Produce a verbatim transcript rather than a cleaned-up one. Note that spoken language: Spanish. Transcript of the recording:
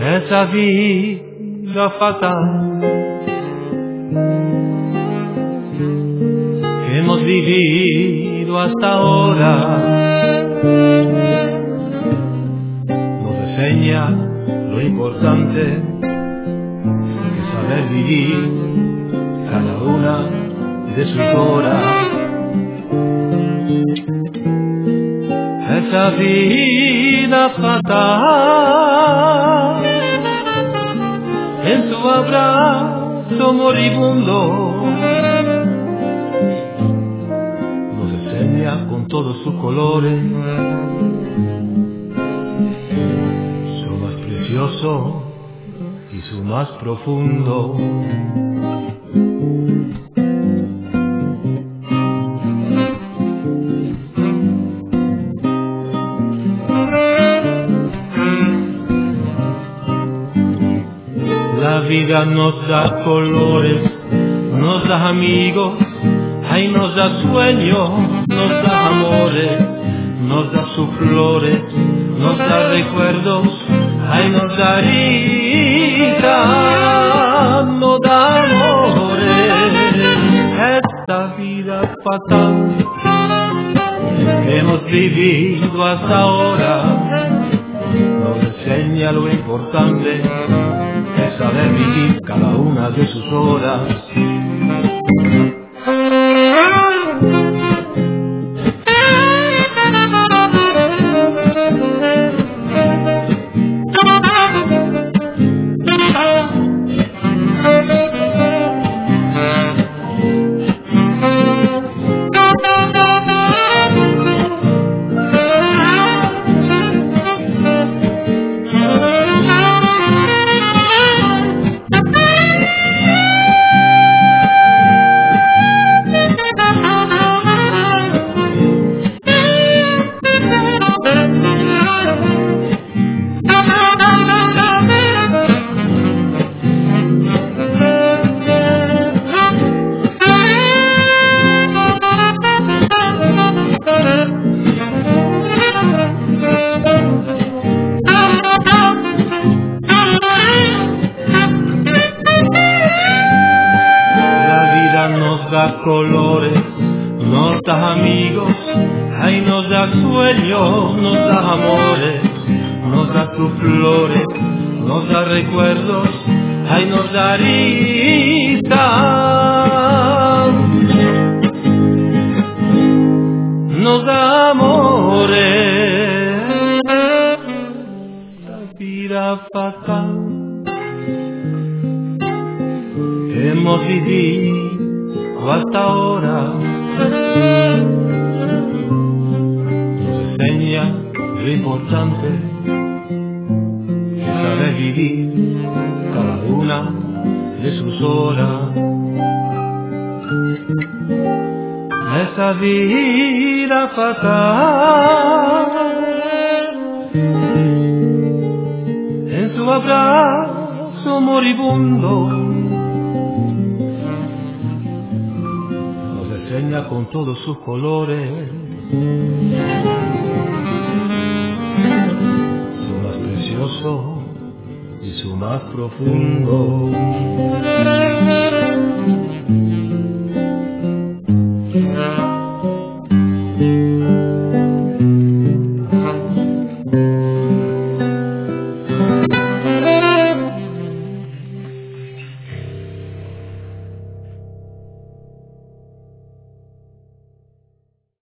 esa vida fatal que hemos vivido hasta ahora nos enseña lo importante de saber vivir cada una de sus horas. Esa vida fatal en su abrazo moribundo nos enseña con todos sus colores su más precioso y su más profundo. La vida nos da colores, nos da amigos, ay nos da sueños, nos da amores, nos da sus flores, nos da recuerdos, ay nos da risa, nos da amores. Esta vida fatal que hemos vivido hasta ahora nos enseña lo importante es saber vivir cada una de sus horas. Colores, nos da amigos, ay nos da sueños, nos da amores, nos da sus flores, nos da recuerdos, ay nos da risa, nos da amores. La vida fatal que hemos vivido hasta ahora nos enseña lo importante es saber vivir cada una de sus horas. Esa vida fatal en su abrazo moribundo enseña con todos sus colores su más precioso y su más profundo.